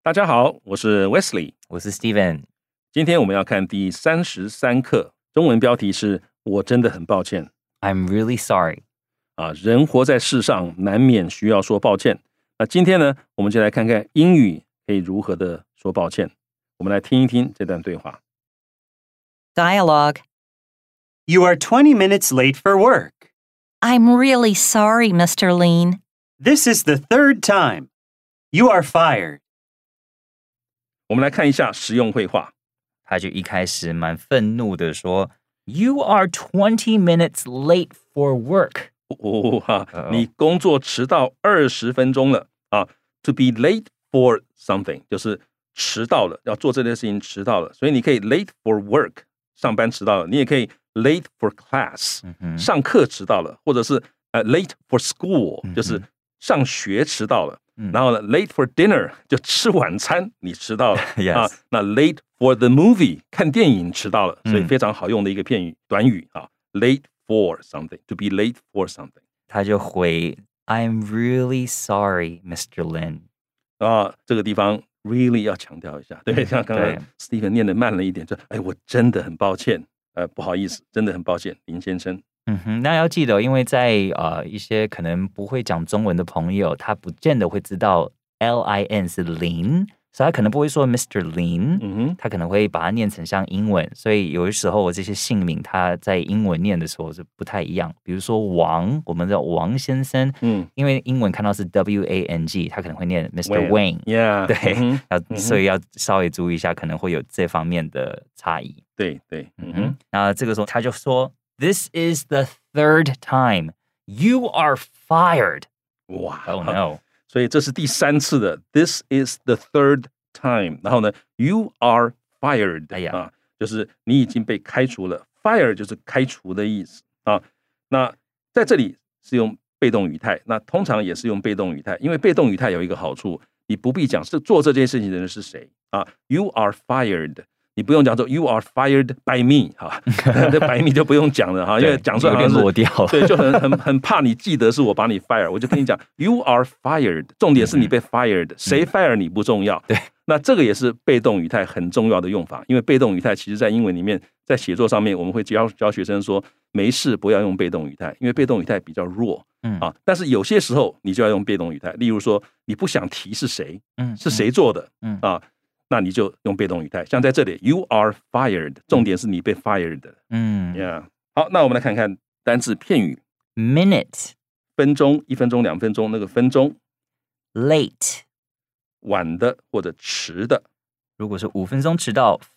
大家好，我是 Wesley， 我是 Steven。 今天我们要看第33课，中文标题是我真的很抱歉。 I'm really sorry。 人活在世上难免需要说抱歉。那今天呢，我们就来看看英语可以如何的说抱歉。我们来听一听这段对话。 Dialogue. You are 20 minutes late for work. I'm really sorry, Mr. Lean. This is the third time. You are fired. 我们来看一下实用绘画。 他就一开始蛮愤怒的说 You are 20 minutes late for work。 你工作迟到20分钟了To be late for something 就是迟到了，要做这件事情迟到了，所以你可以 late for work 上班迟到了，你也可以 late for class 上课迟到了，或者是late for school 就是上学迟到了。然后呢 late for dinner 就吃晚餐你迟到了 yes. 那 late for the movie 看电影迟到了，所以非常好用的一个片语短语late for something to be late for something。 他就回 I'm really sorry, Mr. Lin。 这个地方 really 要强调一下，对，像刚才 Steven 念得慢了一点，就我真的很抱歉，不好意思，真的很抱歉，林先生。 那要记得，因为在一些可能不会讲中文的朋友，他不见得会知道 Lin 是林，所以他可能不会说 Mr. Lin，他可能会把它念成像英文，所以有的时候这些姓名他在英文念的时候是不太一样。比如说王，我们的王先生，因为英文看到是 Wang， 他可能会念 Mr. Wang， 对，所以要稍微注意一下，可能会有这方面的差异。 对， 然后这个时候他就说 This is the third time. You are fired. 哇 Oh no. 所以这是第3次的 This is the third time。 然后呢 You are fired， 就是你已经被开除了。 Fire 就是开除的意思那在这里是用被动语态，那通常也是用被动语态，因为被动语态有一个好处，你不必讲是做这件事情的人是谁You are fired，你不用讲说 You are fired by me 这 by me 就不用讲了因为讲出来好像是有点落掉了， 对，就很怕你记得是我把你 fire， 我就跟你讲 You are fired， 重点是你被 fired， 谁 fire 你不重要。 对， 那这个也是被动语态很重要的用法，因为被动语态其实在英文里面，在写作上面我们会教学生说没事不要用被动语态，因为被动语态比较弱但是有些时候你就要用被动语态，例如说你不想提是谁，是谁做的那你就用被动语态，像在这里 You are fired， 重点是你被 fired 的。好，那我们来看看单字片语。 Minute 分钟，1分钟2分钟，那个分钟。 Late 晚的或者迟的。 如果是5分钟迟到